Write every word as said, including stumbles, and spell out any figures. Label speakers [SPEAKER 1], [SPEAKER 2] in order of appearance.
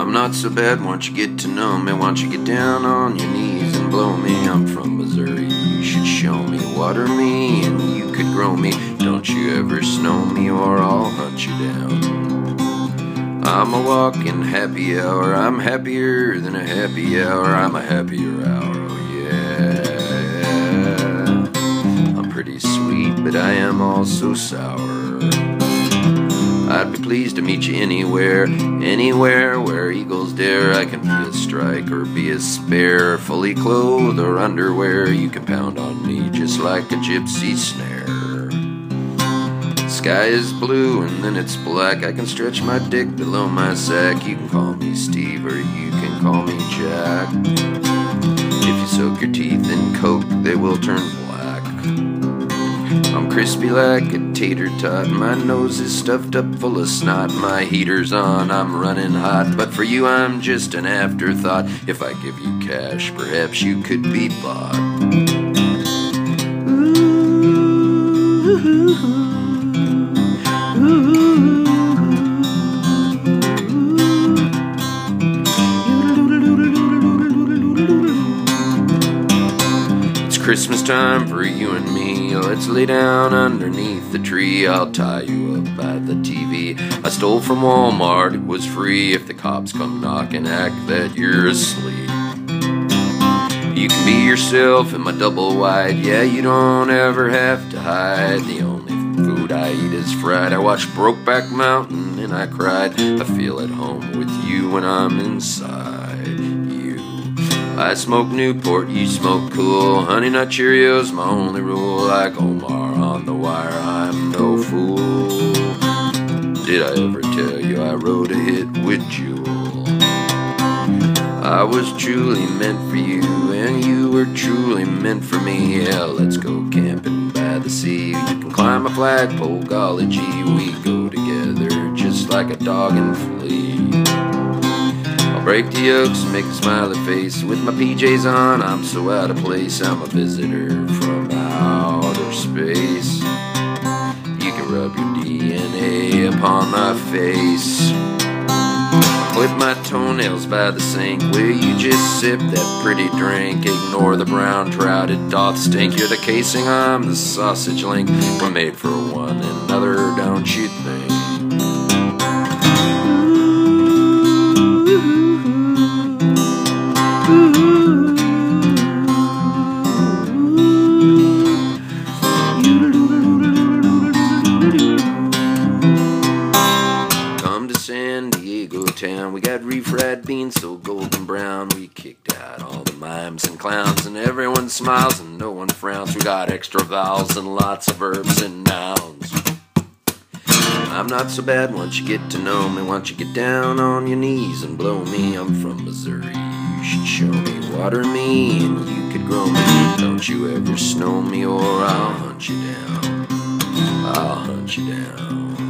[SPEAKER 1] I'm not so bad once you get to know me. Once you get down on your knees and blow me. I'm from Missouri, you should show me. Water me and you could grow me. Don't you ever snow me or I'll hunt you down. I'm a walking happy hour. I'm happier than a happy hour. I'm a happier hour, oh yeah. I'm pretty sweet, but I am also sour. I'd be pleased to meet you anywhere, anywhere where eagles dare. I can be a strike or be a spare, fully clothed or underwear. You can pound on me just like a gypsy snare. Sky is blue and then it's black. I can stretch my dick below my sack. You can call me Steve or you can call me Jack. If you soak your teeth in Coke, they will turn black. I'm crispy like a tater tot. My nose is stuffed up full of snot. My heater's on, I'm running hot. But for you I'm just an afterthought. If I give you cash, perhaps you could be bought. It's Christmas time for you and me. Let's lay down underneath the tree. I'll tie you up by the T V I stole from Walmart. It was free. If the cops come knocking, act that you're asleep. You can be yourself in my double wide. Yeah, you don't ever have to hide. The only food I eat is fried. I watched Brokeback Mountain and I cried. I feel at home with you when I'm inside you. I smoke Newport, you smoke Cool. Honey Nut Cheerios, my only rule. Like Omar on the wire, I'm no fool. Did I ever tell you I wrote a hit with Jewel? I was truly meant for you, and you were truly meant for me. Yeah, let's go camping by the sea. You can climb a flagpole, golly gee. We go together just like a dog and flea. I'll break the yolks and make a smiley face. With my P Js on, I'm so out of place. I'm a visitor from outer space. You can rub your D N A upon my face. Clip my toenails by the sink. Will you just sip that pretty drink? Ignore the brown trout, it doth stink. You're the casing, I'm the sausage link. We're made for one another, don't you think? San Diego town, we got refried beans so golden brown. We kicked out all the mimes and clowns, and everyone smiles and no one frowns. We got extra vowels and lots of verbs and nouns. I'm not so bad once you get to know me. Once you get down on your knees and blow me. I'm from Missouri, you should show me. Water me and you could grow me. Don't you ever snow me or I'll hunt you down. I'll hunt you down.